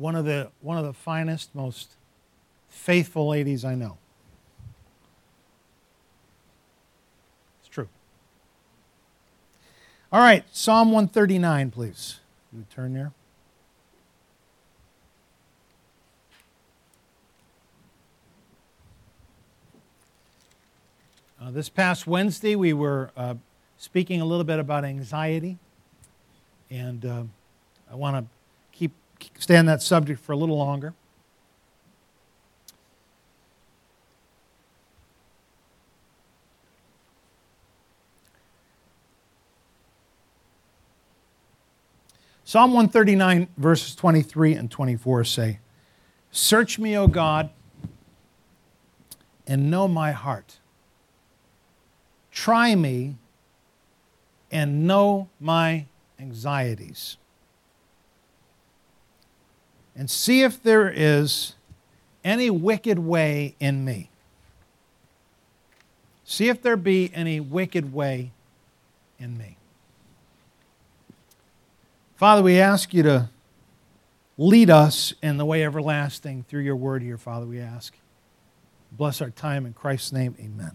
one of the finest, most faithful ladies I know. It's true. All right, Psalm 139, please. You turn there. This past Wednesday, we were speaking a little bit about anxiety, and I want to stay on that subject for a little longer. Psalm 139, verses 23 and 24 say, "Search me, O God, and know my heart. Try me and know my anxieties. And see if there is any wicked way in me." See if there be any wicked way in me. Father, we ask you to lead us in the way everlasting through your word here, Father, we ask. Bless our time in Christ's name, amen.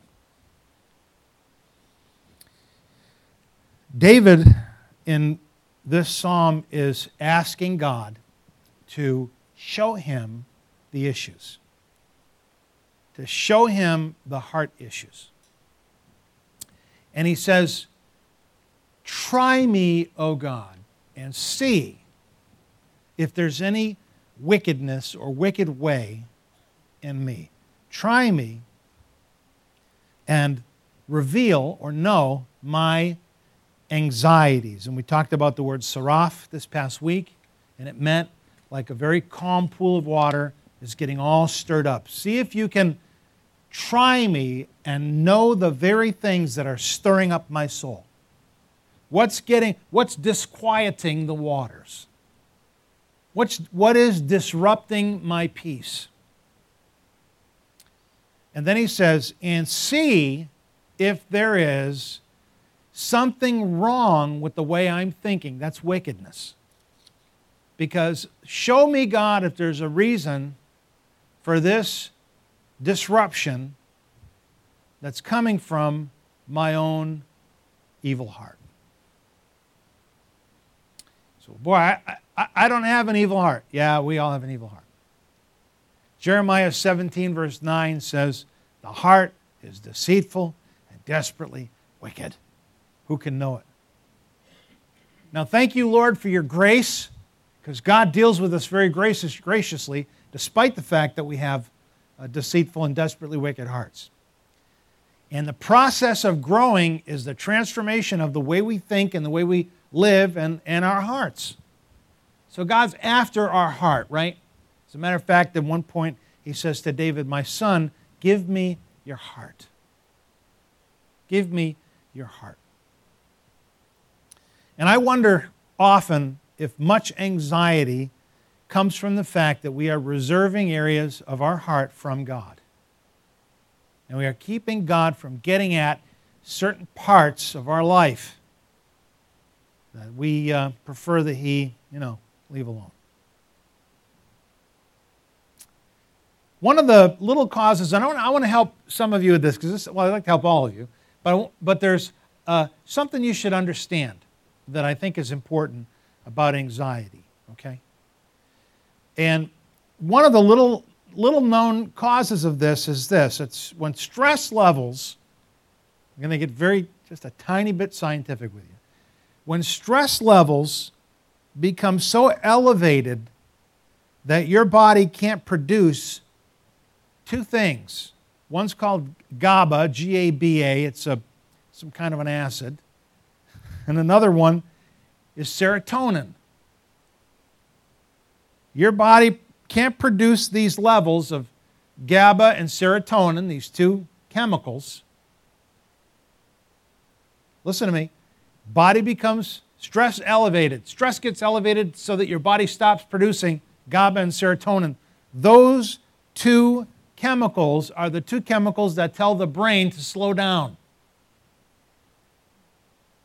David, in this psalm, is asking God to show him the issues, to show him the heart issues. And he says, "Try me, O God, and see if there's any wickedness or wicked way in me. Try me and reveal or know my anxieties." And we talked about the word saraf this past week, and it meant like a very calm pool of water is getting all stirred up. See if you can try me and know the very things that are stirring up my soul. What's disquieting the waters? What is disrupting my peace? And then he says, and see if there is something wrong with the way I'm thinking. That's wickedness. Because show me, God, if there's a reason for this disruption that's coming from my own evil heart. So, boy, I don't have an evil heart. Yeah, we all have an evil heart. Jeremiah 17, verse 9 says, "The heart is deceitful and desperately wicked. Who can know it?" Now, thank you, Lord, for your grace, because God deals with us very graciously, despite the fact that we have deceitful and desperately wicked hearts. And the process of growing is the transformation of the way we think and the way we live and our hearts. So God's after our heart, right? As a matter of fact, at one point he says to David, "My son, give me your heart. Give me your heart." And I wonder often if much anxiety comes from the fact that we are reserving areas of our heart from God. And we are keeping God from getting at certain parts of our life that we prefer that He, leave alone. One of the little causes, and I want to help some of you with this, because I'd like to help all of you, but there's something you should understand that I think is important about anxiety, okay? And one of the little known causes of this is this. It's when stress levels, I'm going to get just a tiny bit scientific with you. When stress levels become so elevated that your body can't produce two things. One's called GABA, G-A-B-A. It's some kind of an acid. And another one is serotonin. Your body can't produce these levels of GABA and serotonin, these two chemicals. Listen to me. Body becomes stress elevated. Stress gets elevated so that your body stops producing GABA and serotonin. Those two chemicals are the two chemicals that tell the brain to slow down.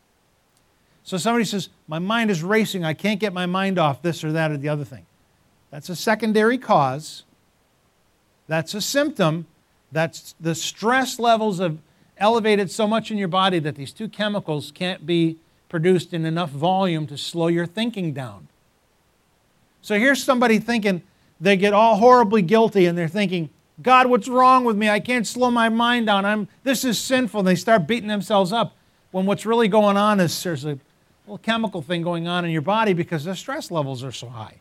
So somebody says, "My mind is racing. I can't get my mind off this or that or the other thing." That's a secondary cause. That's a symptom. That's the stress levels have elevated so much in your body that these two chemicals can't be produced in enough volume to slow your thinking down. So here's somebody thinking, they get all horribly guilty and they're thinking, God, what's wrong with me? I can't slow my mind down. This is sinful. And they start beating themselves up when what's really going on is there's a little chemical thing going on in your body because the stress levels are so high.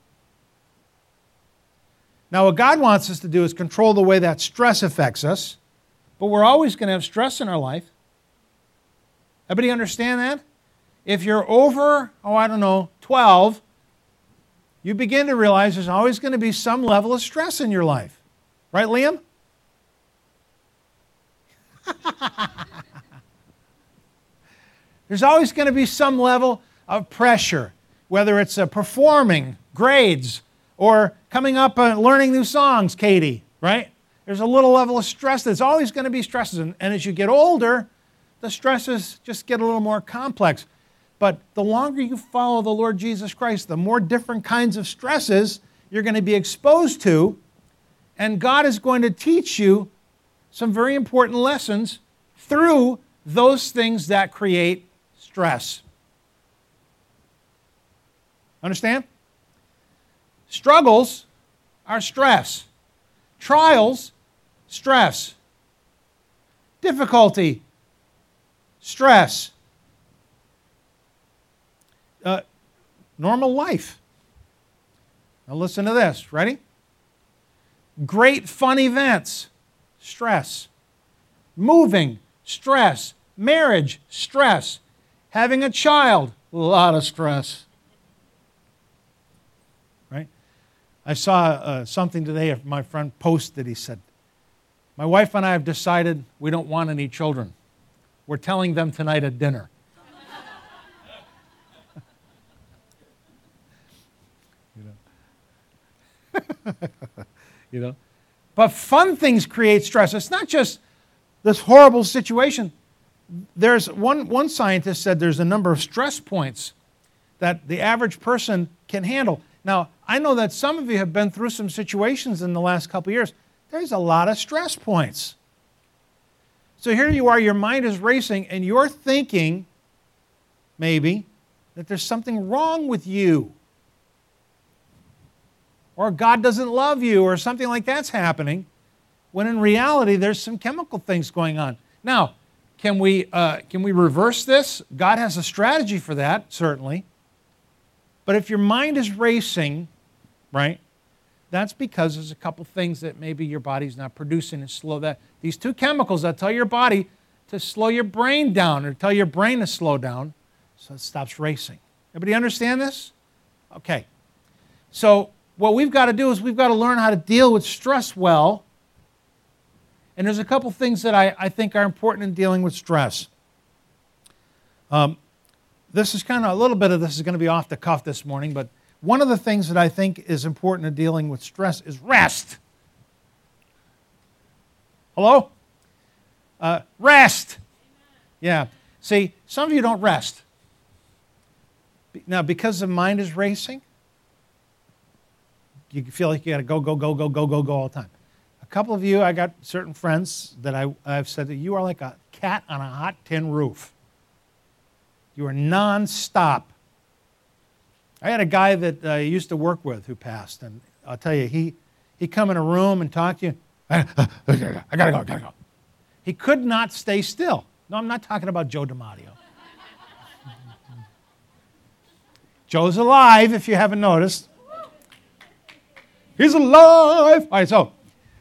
Now, what God wants us to do is control the way that stress affects us, but we're always going to have stress in our life. Everybody understand that? If you're over, 12, you begin to realize there's always going to be some level of stress in your life. Right, Liam? There's always going to be some level of pressure, whether it's performing, grades, or coming up and learning new songs, Katie, right? There's a little level of stress. There's always going to be stresses. And as you get older, the stresses just get a little more complex. But the longer you follow the Lord Jesus Christ, the more different kinds of stresses you're going to be exposed to. And God is going to teach you some very important lessons through those things that create stress. Understand? Struggles are stress. Trials, stress. Difficulty, stress. Normal life. Now listen to this. Ready? Great fun events, stress. Moving, stress. Marriage, stress. Having a child, a lot of stress. Right? I saw something today, my friend posted, he said, my wife and I have decided we don't want any children. We're telling them tonight at dinner. But fun things create stress. It's not just this horrible situation. There's one scientist said there's a number of stress points that the average person can handle. Now, I know that some of you have been through some situations in the last couple of years. There's a lot of stress points. So here you are, your mind is racing, and you're thinking, maybe, that there's something wrong with you. Or God doesn't love you, or something like that's happening, when in reality there's some chemical things going on. Now, can we reverse this? God has a strategy for that, certainly. But if your mind is racing, right, that's because there's a couple things that maybe your body's not producing and slow that. These two chemicals that tell your body to slow your brain down or tell your brain to slow down so it stops racing. Everybody understand this? Okay. So what we've got to do is we've got to learn how to deal with stress well. And there's a couple things that I think are important in dealing with stress. This is kind of a little bit of this is going to be off the cuff this morning, but one of the things that I think is important in dealing with stress is rest. Hello? Rest. Yeah. See, some of you don't rest. Now, because the mind is racing, you feel like you got to go all the time. A couple of you, I got certain friends that I've said that you are like a cat on a hot tin roof. You are nonstop. I had a guy that I used to work with who passed, and I'll tell you, he'd come in a room and talk to you. I gotta go. He could not stay still. No, I'm not talking about Joe DiMaggio. Joe's alive, if you haven't noticed. He's alive. All right, so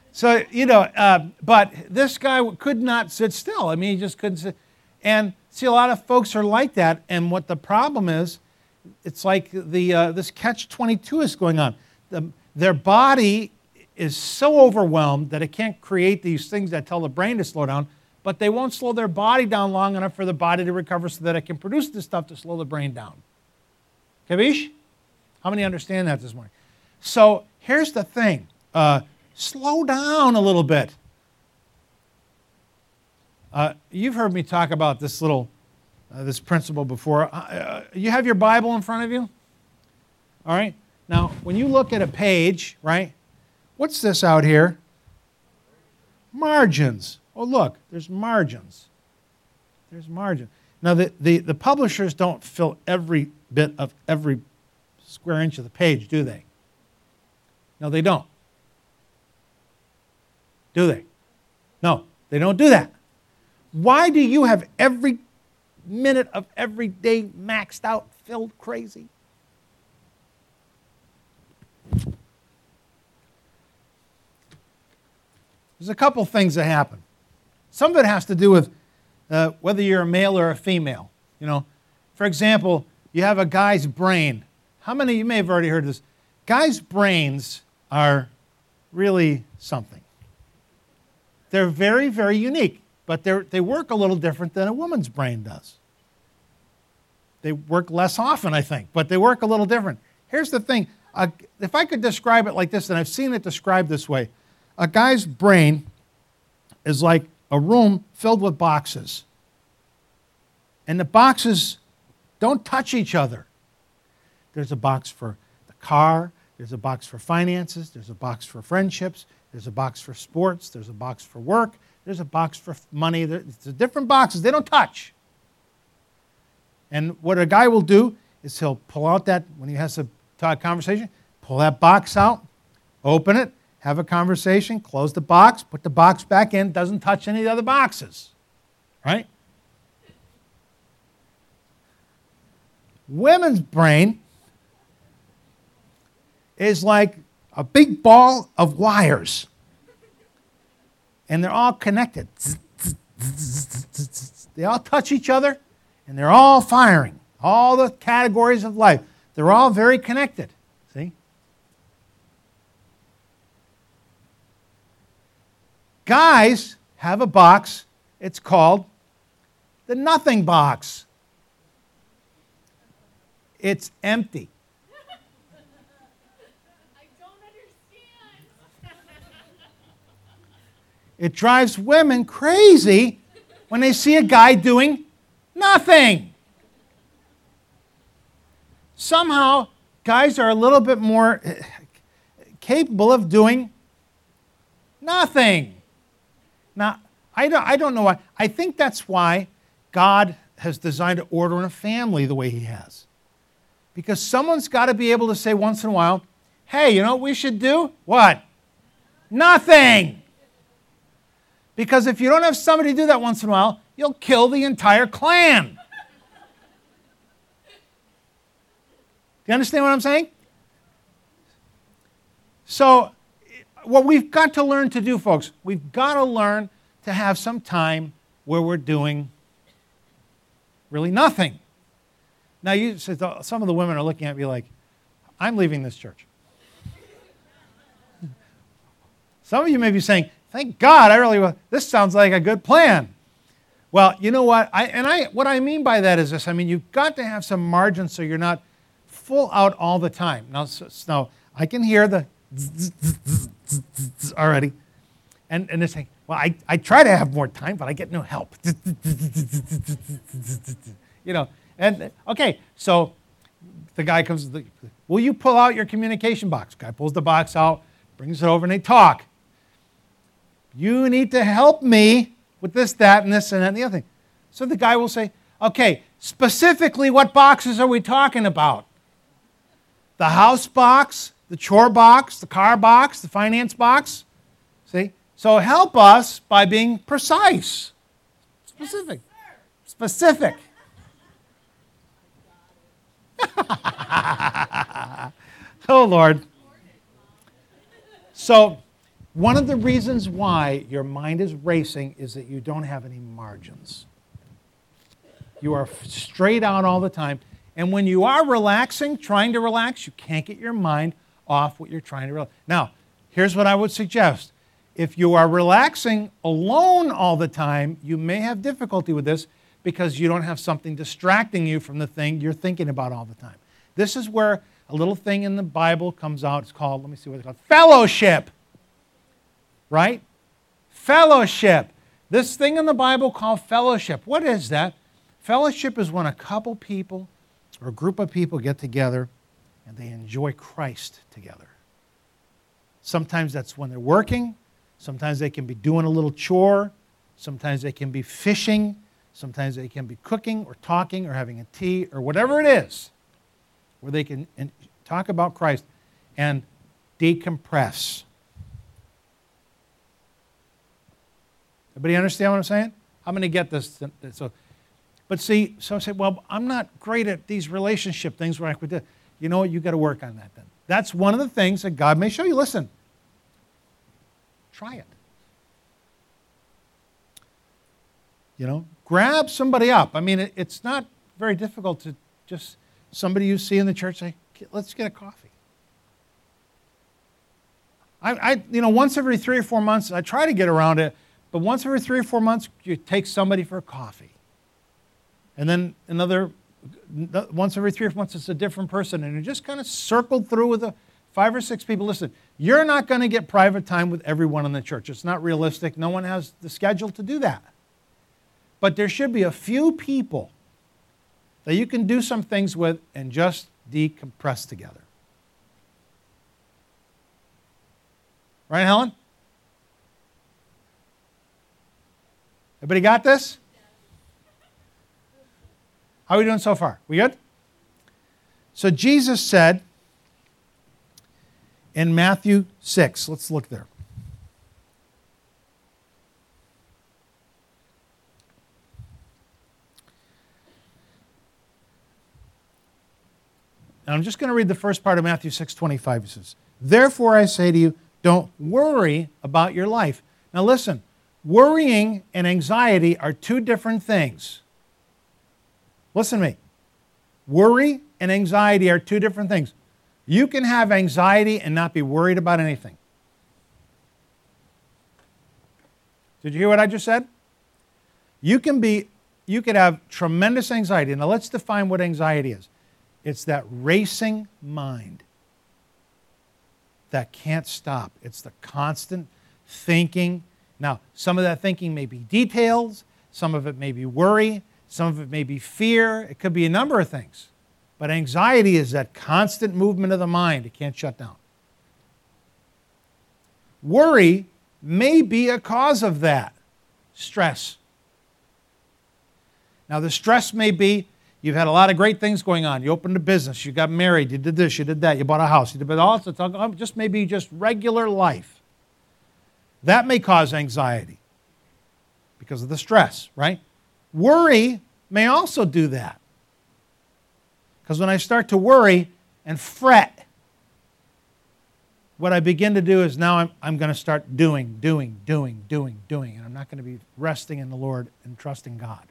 but this guy could not sit still. I mean, he just couldn't sit. And see, a lot of folks are like that. And what the problem is, it's like this catch-22 is going on. Their body is so overwhelmed that it can't create these things that tell the brain to slow down, but they won't slow their body down long enough for the body to recover so that it can produce this stuff to slow the brain down. Kavish? How many understand that this morning? So here's the thing. Slow down a little bit. You've heard me talk about this principle before. You have your Bible in front of you? All right. Now, when you look at a page, right, what's this out here? Margins. Oh, look, there's margins. There's margin. Now, the publishers don't fill every bit of every square inch of the page, do they? No, they don't. Do they? No, they don't do that. Why do you have every minute of every day maxed out, filled crazy? There's a couple things that happen. Some of it has to do with whether you're a male or a female. You know, for example, you have a guy's brain. How many, you may have already heard this, guys' brains are really something. They're very, very unique, but they work a little different than a woman's brain does. They work less often, I think, but they work a little different. Here's the thing. If I could describe it like this, and I've seen it described this way, a guy's brain is like a room filled with boxes. And the boxes don't touch each other. There's a box for the car, there's a box for finances, there's a box for friendships, there's a box for sports, there's a box for work, there's a box for money. There's different boxes, they don't touch. And what a guy will do is he'll pull out that, when he has a conversation, pull that box out, open it, have a conversation, close the box, put the box back in, doesn't touch any of the other boxes, right? Women's brain is like a big ball of wires, and they're all connected. They all touch each other, and they're all firing. All the categories of life, they're all very connected, see? Guys have a box, it's called the nothing box. It's empty. I don't understand. It drives women crazy when they see a guy doing nothing. Somehow, guys are a little bit more capable of doing nothing. Now, I don't know why. I think that's why God has designed to order in a family the way He has. Because someone's got to be able to say once in a while, hey, you know what we should do? What? Nothing. Because if you don't have somebody do that once in a while, you'll kill the entire clan. Do you understand what I'm saying? So, what we've got to learn to do, folks, we've got to learn to have some time where we're doing really nothing. Now, some of the women are looking at me like, I'm leaving this church. Some of you may be saying, thank God, this sounds like a good plan. Well, you know what? What I mean by that is this. I mean, you've got to have some margin so you're not full out all the time. Now I can hear the already. And they're saying, well, I try to have more time, but I get no help. You know, and okay, so the guy comes, will you pull out your communication box? Guy pulls the box out, brings it over, and they talk. You need to help me with this, that, and this, and that, and the other thing. So the guy will say, okay, specifically what boxes are we talking about? The house box, the chore box, the car box, the finance box? See? So help us by being precise. Specific. Yes, Specific. Oh, Lord. So, one of the reasons why your mind is racing is that you don't have any margins. You are straight out all the time. And when you are relaxing, trying to relax, you can't get your mind off what you're trying to relax. Now, here's what I would suggest. If you are relaxing alone all the time, you may have difficulty with this because you don't have something distracting you from the thing you're thinking about all the time. This is where a little thing in the Bible comes out. It's called, let me see what it's called, fellowship. Right? Fellowship. This thing in the Bible called fellowship. What is that? Fellowship is when a couple people or a group of people get together and they enjoy Christ together. Sometimes that's when they're working. Sometimes they can be doing a little chore. Sometimes they can be fishing. Sometimes they can be cooking or talking or having a tea or whatever it is, where they can talk about Christ and decompress. Everybody understand what I'm saying? I'm going to get this. But see, so I say, well, I'm not great at these relationship things where I could do. You know what? You've got to work on that then. That's one of the things that God may show you. Listen, try it. You know, grab somebody up. I mean, it's not very difficult to just somebody you see in the church say, let's get a coffee. Once every 3 or 4 months, I try to get around it, but once every 3 or 4 months, you take somebody for a coffee. And then once every 3 or 4 months, it's a different person. And you just kind of circled through with 5 or 6 people. Listen, you're not going to get private time with everyone in the church. It's not realistic. No one has the schedule to do that. But there should be a few people that you can do some things with and just decompress together. Right, Helen? Everybody got this? How are we doing so far? We good? So Jesus said in Matthew 6, let's look there. And I'm just going to read the first part of Matthew 6:25. It says, "Therefore I say to you, don't worry about your life." Now listen, worrying and anxiety are two different things. Listen to me. Worry and anxiety are two different things. You can have anxiety and not be worried about anything. Did you hear what I just said? You could have tremendous anxiety. Now let's define what anxiety is. It's that racing mind that can't stop. It's the constant thinking. Now, some of that thinking may be details, some of it may be worry, some of it may be fear. It could be a number of things. But anxiety is that constant movement of the mind. It can't shut down. Worry may be a cause of that. Stress. Now, the stress may be you've had a lot of great things going on. You opened a business. You got married. You did this. You did that. You bought a house. You did all this. Just maybe just regular life. That may cause anxiety because of the stress, right? Worry may also do that. Because when I start to worry and fret, what I begin to do is now I'm going to start doing. And I'm not going to be resting in the Lord and trusting God.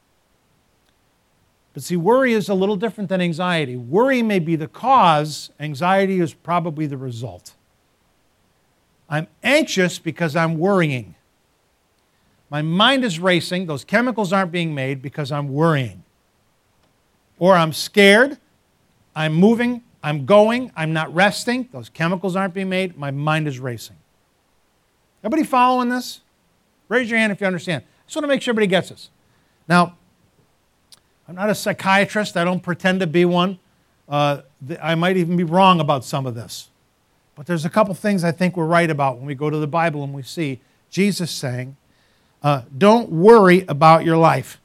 But see, worry is a little different than anxiety. Worry may be the cause. Anxiety is probably the result. I'm anxious because I'm worrying. My mind is racing. Those chemicals aren't being made because I'm worrying. Or I'm scared. I'm moving. I'm going. I'm not resting. Those chemicals aren't being made. My mind is racing. Everybody following this? Raise your hand if you understand. I just want to make sure everybody gets this. Now, I'm not a psychiatrist. I don't pretend to be one. I might even be wrong about some of this. But there's a couple things I think we're right about when we go to the Bible and we see Jesus saying, don't worry about your life.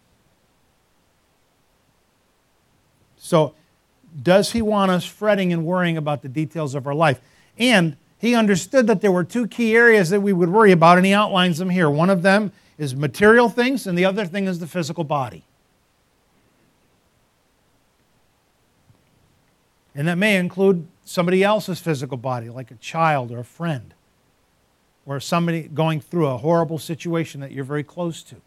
So, does he want us fretting and worrying about the details of our life? And he understood that there were two key areas that we would worry about, and he outlines them here. One of them is material things, and the other thing is the physical body. And that may include somebody else's physical body, like a child or a friend, or somebody going through a horrible situation that you're very close to.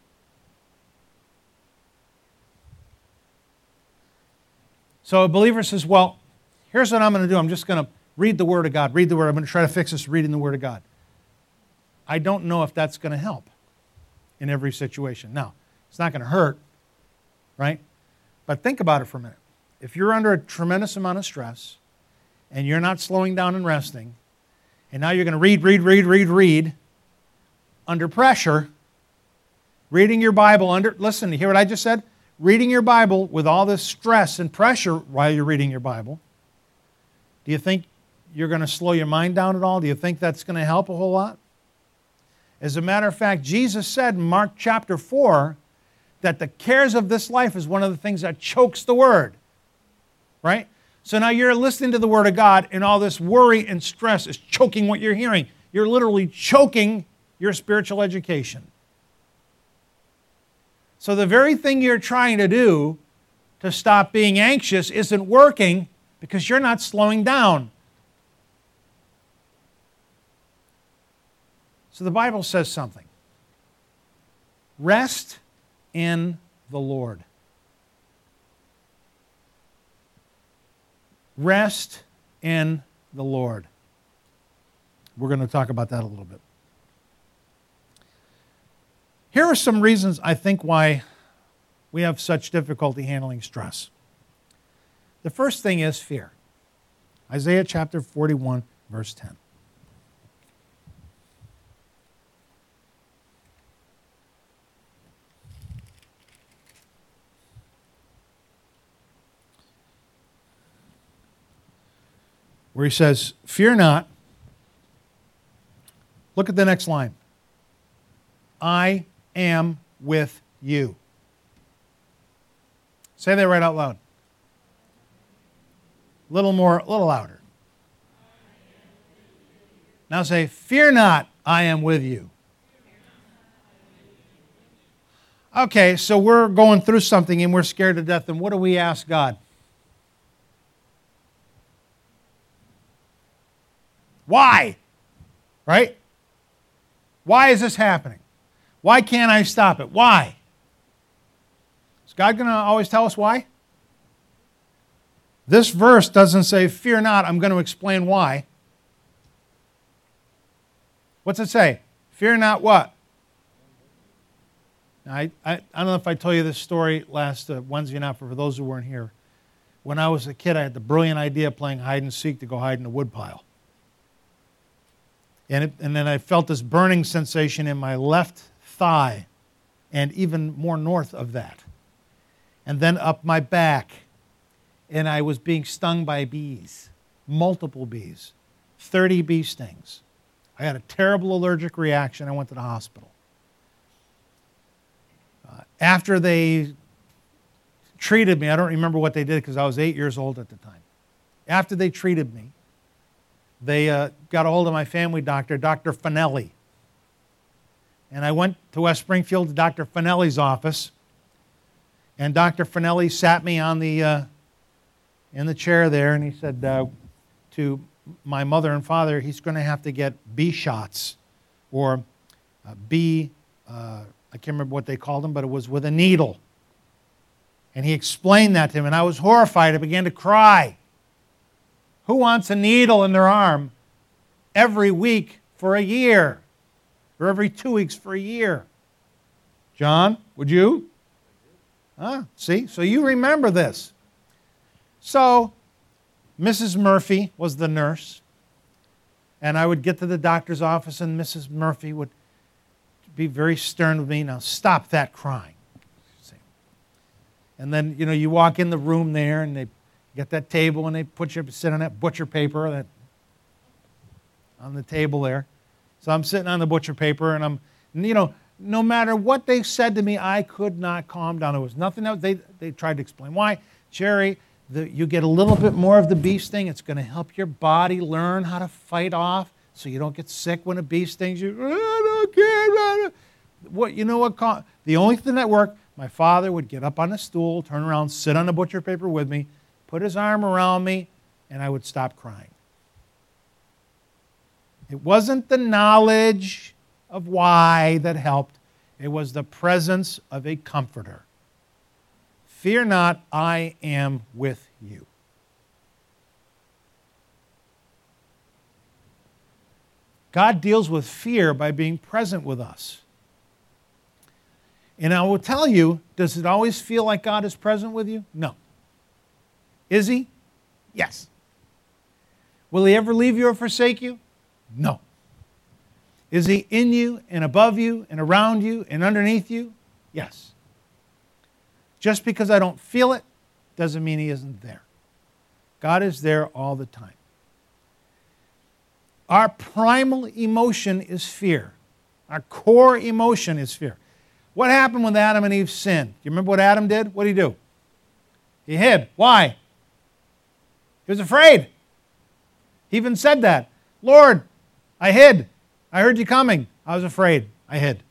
So a believer says, well, here's what I'm going to do. I'm just going to read the Word of God. Read the Word. I'm going to try to fix this reading the Word of God. I don't know if that's going to help in every situation. Now, it's not going to hurt, right? But think about it for a minute. If you're under a tremendous amount of stress and you're not slowing down and resting, and now you're going to read under pressure, reading your Bible listen, you hear what I just said? Reading your Bible with all this stress and pressure while you're reading your Bible, Do you think you're going to slow your mind down at all? Do you think that's going to help a whole lot? As a matter of fact, Jesus said in Mark chapter 4 that the cares of this life is one of the things that chokes the Word. Right? So now you're listening to the Word of God, and all this worry and stress is choking what you're hearing. You're literally choking your spiritual education. So the very thing you're trying to do to stop being anxious isn't working because you're not slowing down. So the Bible says something. Rest in the Lord. Rest in the Lord. We're going to talk about that a little bit. Here are some reasons I think why we have such difficulty handling stress. The first thing is fear. Isaiah chapter 41, verse 10. Where he says, fear not. Look at the next line. I am with you. Say that right out loud. A little more, a little louder. Now say, fear not, I am with you. Okay, so we're going through something and we're scared to death, and what do we ask God? Why? Right? Why is this happening? Why can't I stop it? Why? Is God going to always tell us why? This verse doesn't say, fear not, I'm going to explain why. What's it say? Fear not what? Now, I don't know if I told you this story last Wednesday night, for those who weren't here. When I was a kid, I had the brilliant idea of playing hide and seek to go hide in a woodpile. And then I felt this burning sensation in my left thigh, and even more north of that. And then up my back. And I was being stung by bees, multiple bees, 30 bee stings. I had a terrible allergic reaction. I went to the hospital. After they treated me, I don't remember what they did because I was 8 years old at the time. After they treated me, they got a hold of my family doctor, Dr. Finelli. And I went to West Springfield to Dr. Finelli's office. And Dr. Finelli sat me on the in the chair there, and he said to my mother and father, he's going to have to get bee shots, or bee, I can't remember what they called them, but it was with a needle. And he explained that to him, and I was horrified. I began to cry. Who wants a needle in their arm every week for a year? Or every 2 weeks for a year? John, would you? See? So you remember this. So Mrs. Murphy was the nurse. And I would get to the doctor's office, and Mrs. Murphy would be very stern with me. Now stop that crying. And then, you walk in the room there, and they get that table, and they put you sit on that butcher paper that on the table there. So I'm sitting on the butcher paper, and I'm, no matter what they said to me, I could not calm down. There was nothing else. They tried to explain why. Jerry, you get a little bit more of the bee sting. It's going to help your body learn how to fight off so you don't get sick when a bee stings you. I don't care. What? The only thing that worked, my father would get up on a stool, turn around, sit on the butcher paper with me, put his arm around me, and I would stop crying. It wasn't the knowledge of why that helped. It was the presence of a comforter. Fear not, I am with you. God deals with fear by being present with us. And I will tell you, does it always feel like God is present with you? No. Is He? Yes. Will He ever leave you or forsake you? No. Is He in you and above you and around you and underneath you? Yes. Just because I don't feel it doesn't mean He isn't there. God is there all the time. Our primal emotion is fear. Our core emotion is fear. What happened when Adam and Eve sinned? Do you remember what Adam did? What did he do? He hid. Why? He was afraid. He even said that. Lord, I hid. I heard you coming. I was afraid. I hid.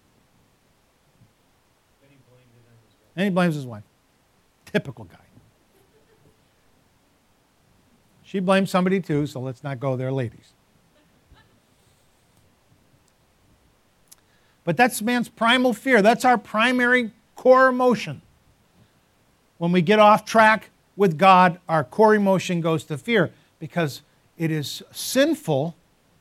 And he blames his wife. Typical guy. She blames somebody too, so let's not go there, ladies. But that's man's primal fear. That's our primary core emotion. When we get off track with God, our core emotion goes to fear because it is sinful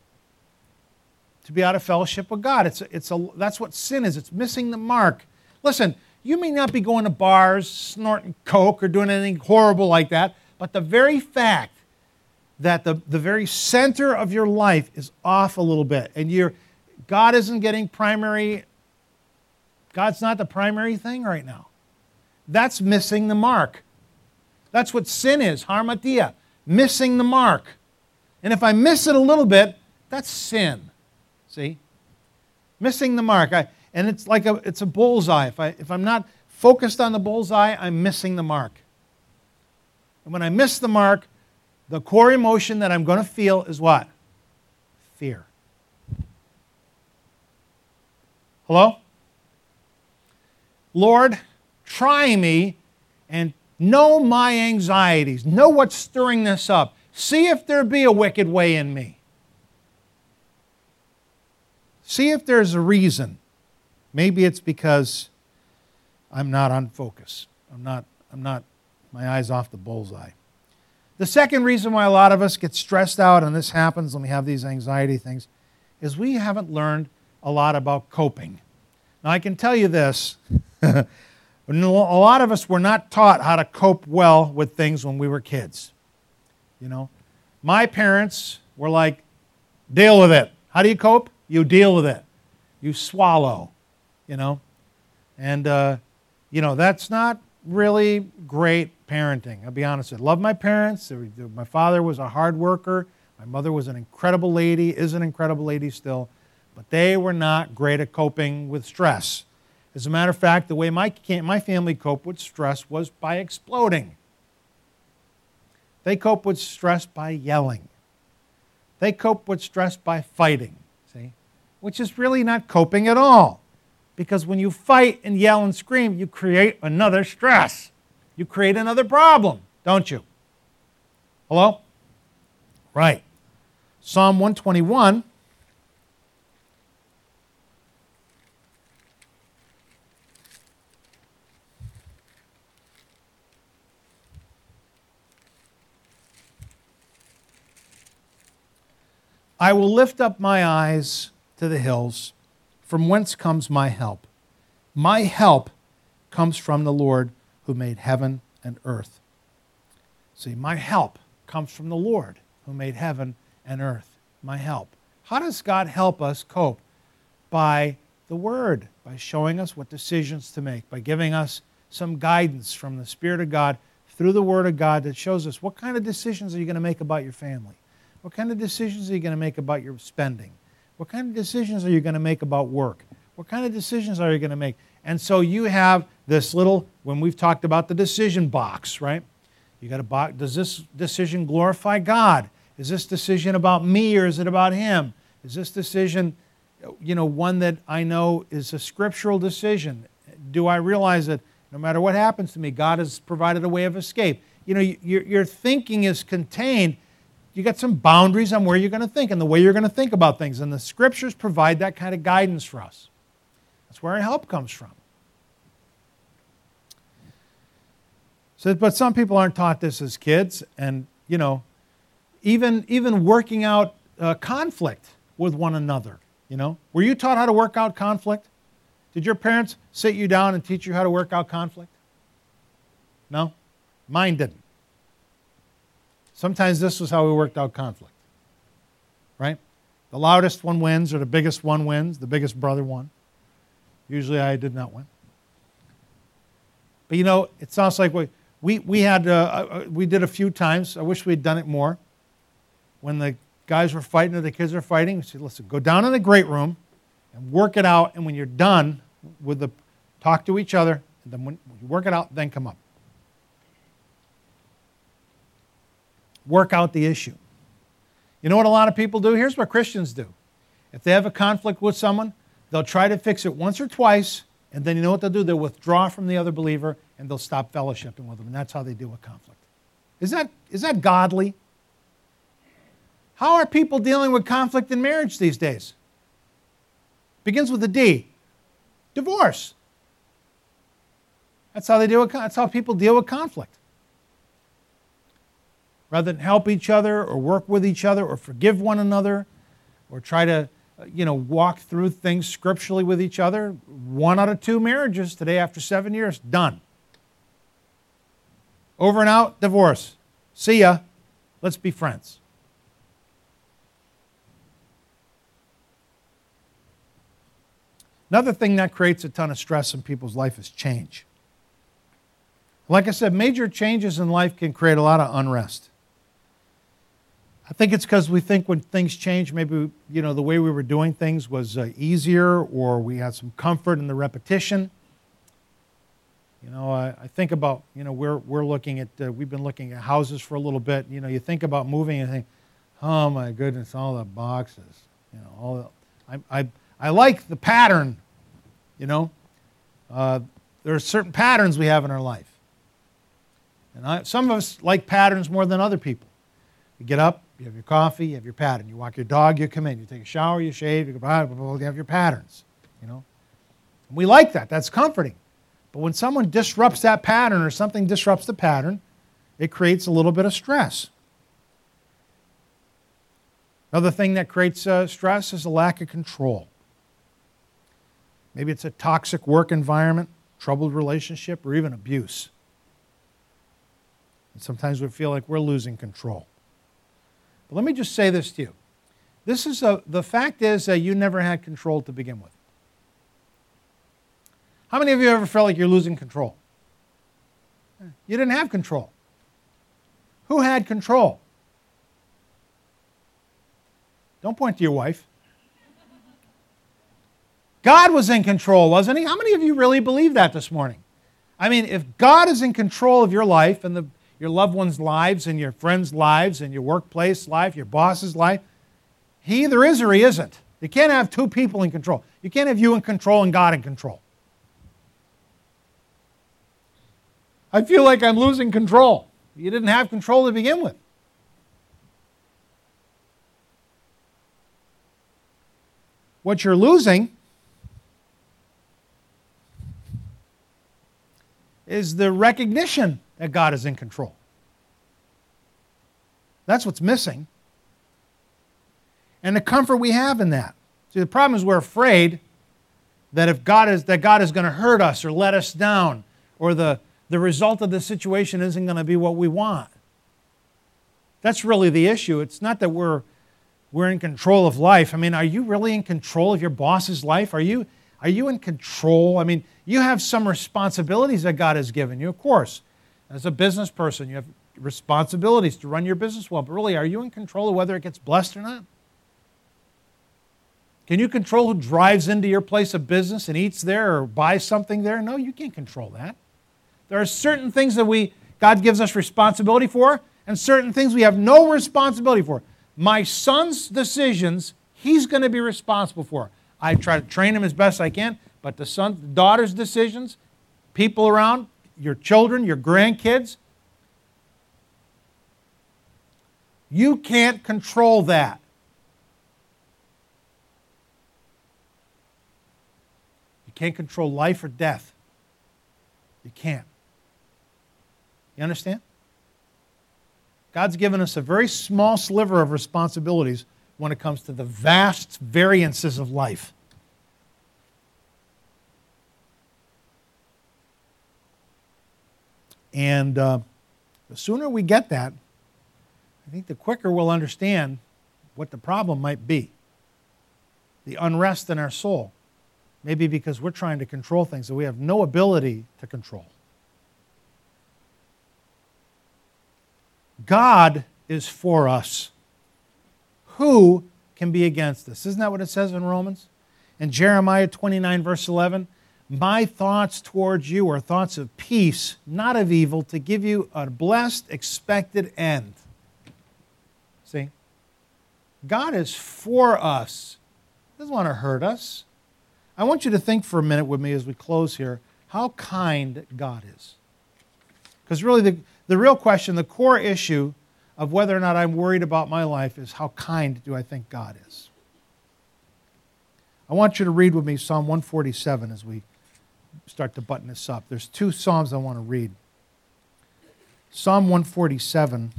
to be out of fellowship with God. That's what sin is. It's missing the mark. Listen, you may not be going to bars, snorting coke, or doing anything horrible like that, but the very fact that the very center of your life is off a little bit, and God isn't getting primary, God's not the primary thing right now. That's missing the mark. That's what sin is, harmatia, missing the mark. And if I miss it a little bit, that's sin. See? Missing the mark. And it's like it's a bullseye. If I'm not focused on the bullseye, I'm missing the mark. And when I miss the mark, the core emotion that I'm going to feel is what? Fear. Hello? Lord, try me and know my anxieties. Know what's stirring this up. See if there be a wicked way in me. See if there's a reason. Maybe it's because I'm not on focus. I'm not, my eyes off the bullseye. The second reason why a lot of us get stressed out, and this happens when we have these anxiety things, is we haven't learned a lot about coping. Now I can tell you this, a lot of us were not taught how to cope well with things when we were kids. You know, my parents were like, deal with it. How do you cope? You deal with it. You swallow, you know. And, that's not really great parenting, I'll be honest with you. I love my parents. My father was a hard worker. My mother was an incredible lady, is an incredible lady still. But they were not great at coping with stress. As a matter of fact, the way my family coped with stress was by exploding. They cope with stress by yelling. They cope with stress by fighting, see? Which is really not coping at all. Because when you fight and yell and scream, you create another stress. You create another problem, don't you? Hello? Right. Psalm 121. I will lift up my eyes to the hills. From whence comes my help? My help comes from the Lord who made heaven and earth. See, my help comes from the Lord who made heaven and earth. My help. How does God help us cope? By the Word, by showing us what decisions to make, by giving us some guidance from the Spirit of God through the Word of God that shows us what kind of decisions are you going to make about your family? What kind of decisions are you going to make about your spending? What kind of decisions are you going to make about work? What kind of decisions are you going to make? And so you have this little, when we've talked about the decision box, right? You got a box. Does this decision glorify God? Is this decision about me or is it about Him? Is this decision, one that I know is a scriptural decision? Do I realize that no matter what happens to me, God has provided a way of escape? Your thinking is contained. You got some boundaries on where you're going to think and the way you're going to think about things. And the Scriptures provide that kind of guidance for us. That's where our help comes from. So, but some people aren't taught this as kids. And, even working out conflict with one another. Were you taught how to work out conflict? Did your parents sit you down and teach you how to work out conflict? No? Mine didn't. Sometimes this was how we worked out conflict, right? The loudest one wins or the biggest one wins. The biggest brother won. Usually I did not win. But it sounds like we did a few times. I wish we'd done it more. When the guys were fighting or the kids were fighting, we said, listen, go down in the great room and work it out, and when you're done talk to each other, and then when you work it out, then come up. Work out the issue. You know what a lot of people do? Here's what Christians do. If they have a conflict with someone, they'll try to fix it once or twice, and then you know what they'll do? They'll withdraw from the other believer, and they'll stop fellowshipping with them, and that's how they deal with conflict. Is that godly? How are people dealing with conflict in marriage these days? Begins with a D. Divorce. That's how people deal with conflict. Rather than help each other or work with each other or forgive one another or try to walk through things scripturally with each other, 1 out of 2 marriages today after 7 years, done. Over and out, divorce. See ya. Let's be friends. Another thing that creates a ton of stress in people's life is change. Like I said, major changes in life can create a lot of unrest. I think it's because we think when things change, maybe the way we were doing things was easier, or we had some comfort in the repetition. I think about we're looking at we've been looking at houses for a little bit. You think about moving and think, oh my goodness, all the boxes. I like the pattern. There are certain patterns we have in our life, and some of us like patterns more than other people. You get up, you have your coffee, you have your pattern. You walk your dog, you come in. You take a shower, you shave, you go blah, blah, blah, you have your patterns. And we like that. That's comforting. But when someone disrupts that pattern or something disrupts the pattern, it creates a little bit of stress. Another thing that creates stress is a lack of control. Maybe it's a toxic work environment, troubled relationship, or even abuse. And sometimes we feel like we're losing control. But let me just say this to you. The fact is that you never had control to begin with. How many of you ever felt like you're losing control? You didn't have control. Who had control? Don't point to your wife. God was in control, wasn't He? How many of you really believe that this morning? I mean, if God is in control of your life and your loved ones' lives and your friends' lives and your workplace life, your boss's life, He either is or He isn't. You can't have two people in control. You can't have you in control and God in control. I feel like I'm losing control. You didn't have control to begin with. What you're losing is the recognition that God is in control. That's what's missing. And the comfort we have in that. See, the problem is we're afraid that God is going to hurt us or let us down, or the result of the situation isn't going to be what we want. That's really the issue. It's not that we're in control of life. I mean, are you really in control of your boss's life? Are you in control? I mean, you have some responsibilities that God has given you, of course. As a business person, you have responsibilities to run your business well. But really, are you in control of whether it gets blessed or not? Can you control who drives into your place of business and eats there or buys something there? No, you can't control that. There are certain things that God gives us responsibility for, and certain things we have no responsibility for. My son's decisions, he's going to be responsible for. I try to train him as best I can, but the daughter's decisions, people around, your children, your grandkids, you can't control that. You can't control life or death. You can't. You understand? God's given us a very small sliver of responsibilities when it comes to the vast variances of life. And the sooner we get that, I think the quicker we'll understand what the problem might be. The unrest in our soul. Maybe because we're trying to control things that we have no ability to control. God is for us. who can be against us? Isn't that what it says in Romans? In Jeremiah 29, verse 11, my thoughts towards you are thoughts of peace, not of evil, to give you a blessed, expected end. See? God is for us. He doesn't want to hurt us. I want you to think for a minute with me as we close here how kind God is. Because really the real question, the core issue of whether or not I'm worried about my life is how kind do I think God is? I want you to read with me Psalm 147 as we start to button this up. There's two Psalms I want to read. Psalm 147,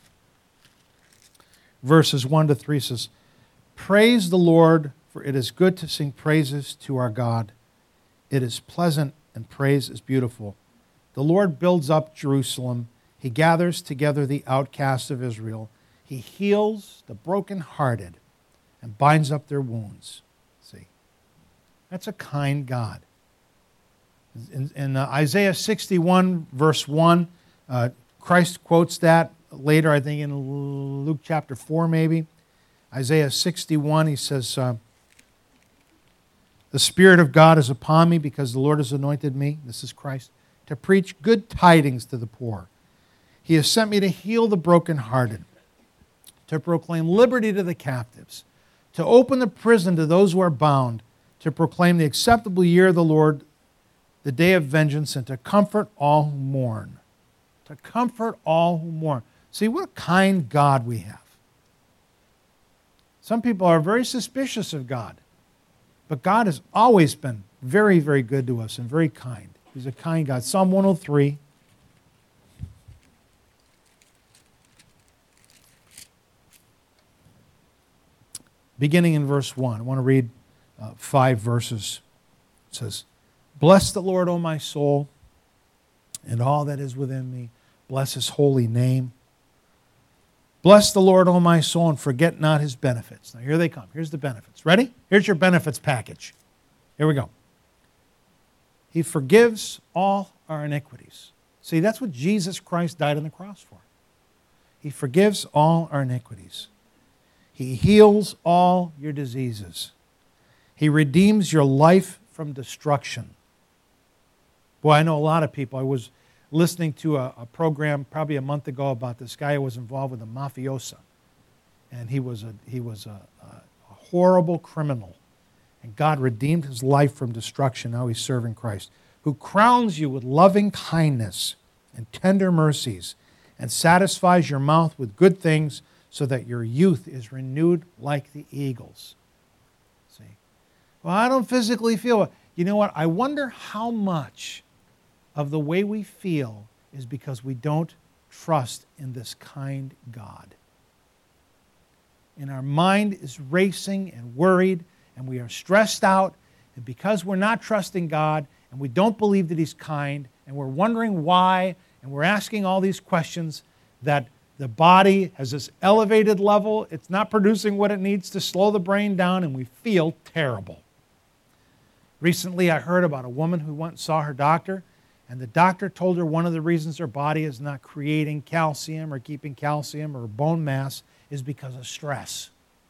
verses 1 to 3 says, praise the Lord, for it is good to sing praises to our God. It is pleasant and praise is beautiful. The Lord builds up Jerusalem. He gathers together the outcasts of Israel. He heals the brokenhearted and binds up their wounds. See, that's a kind God. In Isaiah 61, verse 1, Christ quotes that later, I think in Luke chapter 4 maybe. Isaiah 61, he says, the Spirit of God is upon me because the Lord has anointed me, this is Christ, to preach good tidings to the poor. He has sent me to heal the brokenhearted, to proclaim liberty to the captives, to open the prison to those who are bound, to proclaim the acceptable year of the Lord, the day of vengeance, and to comfort all who mourn. To comfort all who mourn. See, what a kind God we have. Some people are very suspicious of God, but God has always been very, very good to us and very kind. He's a kind God. Psalm 103. Beginning in verse 1. I want to read 5 verses. It says, bless the Lord, O my soul, and all that is within me. Bless his holy name. Bless the Lord, O my soul, and forget not his benefits. Now here they come. Here's the benefits. Ready? Here's your benefits package. Here we go. He forgives all our iniquities. See, that's what Jesus Christ died on the cross for. He forgives all our iniquities. He heals all your diseases. He redeems your life from destruction. Boy, I know a lot of people. I was listening to a program probably a month ago about this guy who was involved with a mafiosa. And he was a horrible criminal. And God redeemed his life from destruction. Now he's serving Christ, who crowns you with loving kindness and tender mercies and satisfies your mouth with good things so that your youth is renewed like the eagles. See? Well, I don't physically feel it. You know what? I wonder how much of the way we feel is because we don't trust in this kind God. And our mind is racing and worried, and we are stressed out, and because we're not trusting God, and we don't believe that he's kind, and we're wondering why, and we're asking all these questions, that the body has this elevated level, it's not producing what it needs to slow the brain down, and we feel terrible. Recently, I heard about a woman who went and saw her doctor, and the doctor told her one of the reasons her body is not creating calcium or keeping calcium or bone mass is because of stress.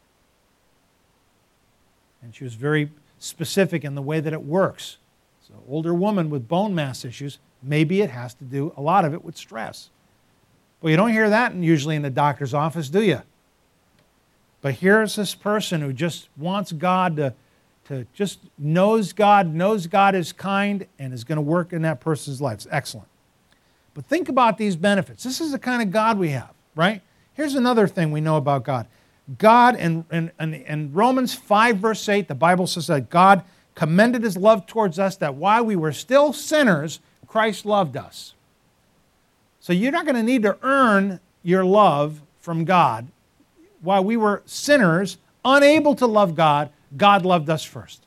And she was very specific in the way that it works. So, older woman with bone mass issues, maybe it has to do, a lot of it, with stress. Well, you don't hear that usually in the doctor's office, do you? But here's this person who just wants God to just knows God is kind, and is going to work in that person's life. It's excellent. But think about these benefits. This is the kind of God we have, right? Here's another thing we know about God. God, in Romans 5, verse 8, the Bible says that God commended his love towards us, that while we were still sinners, Christ loved us. So you're not going to need to earn your love from God. While we were sinners, unable to love God, God loved us first.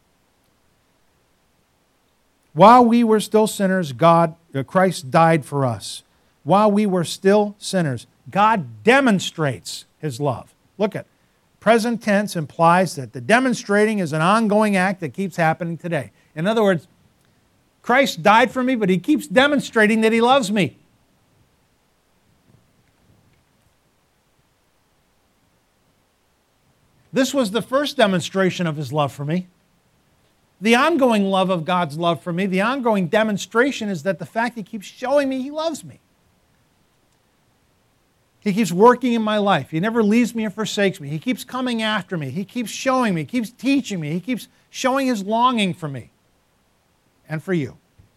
While we were still sinners, Christ died for us. While we were still sinners, God demonstrates his love. Look at present tense implies that the demonstrating is an ongoing act that keeps happening today. In other words, Christ died for me, but he keeps demonstrating that he loves me. This was the first demonstration of his love for me. The ongoing love of God's love for me, the ongoing demonstration is that the fact He keeps showing me He loves me. He keeps working in my life. He never leaves me or forsakes me. He keeps coming after me. He keeps showing me. He keeps teaching me. He keeps showing His longing for me and for you.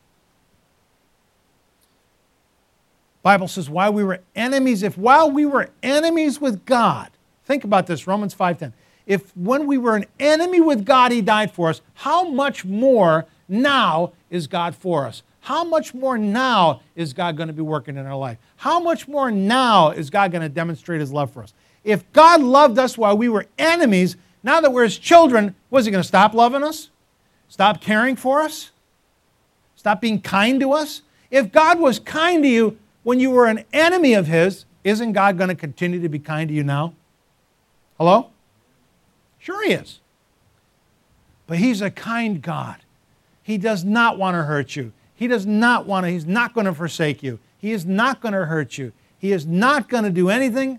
The Bible says, while we were enemies, while we were enemies with God, think about this, Romans 5:10. If when we were an enemy with God, He died for us, how much more now is God for us? How much more now is God going to be working in our life? How much more now is God going to demonstrate His love for us? If God loved us while we were enemies, now that we're His children, was He going to stop loving us? Stop caring for us? Stop being kind to us? If God was kind to you when you were an enemy of His, isn't God going to continue to be kind to you now? Hello? Sure He is. But He's a kind God. He does not want to hurt you. He's not going to forsake you. He is not going to hurt you. He is not going to do anything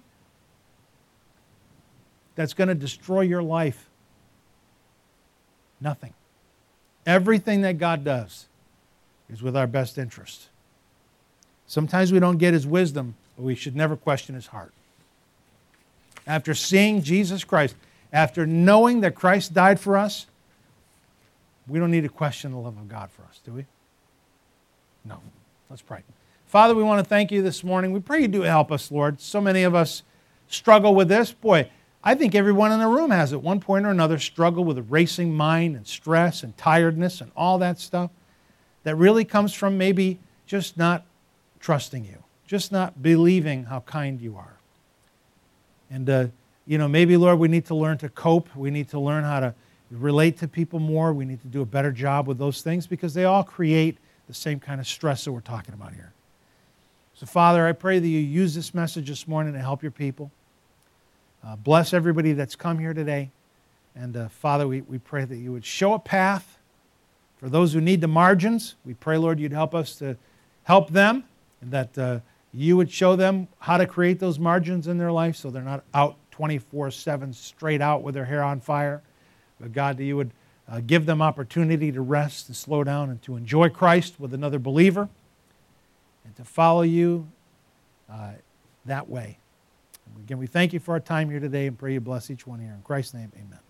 that's going to destroy your life. Nothing. Everything that God does is with our best interest. Sometimes we don't get His wisdom, but we should never question His heart. After seeing Jesus Christ, after knowing that Christ died for us, we don't need to question the love of God for us, do we? No. Let's pray. Father, we want to thank You this morning. We pray You do help us, Lord. So many of us struggle with this. Boy, I think everyone in the room has at one point or another struggled with a racing mind and stress and tiredness and all that stuff that really comes from maybe just not trusting You, just not believing how kind You are. And, maybe, Lord, we need to learn to cope. We need to learn how to relate to people more. We need to do a better job with those things because they all create the same kind of stress that we're talking about here. So, Father, I pray that You use this message this morning to help Your people. Bless everybody that's come here today. And, Father, we pray that You would show a path for those who need the margins. We pray, Lord, You'd help us to help them and that You would show them how to create those margins in their life so they're not out 24/7 straight out with their hair on fire. But, God, that You would give them opportunity to rest and slow down and to enjoy Christ with another believer and to follow You that way. And again, we thank You for our time here today and pray You bless each one here. In Christ's name, amen.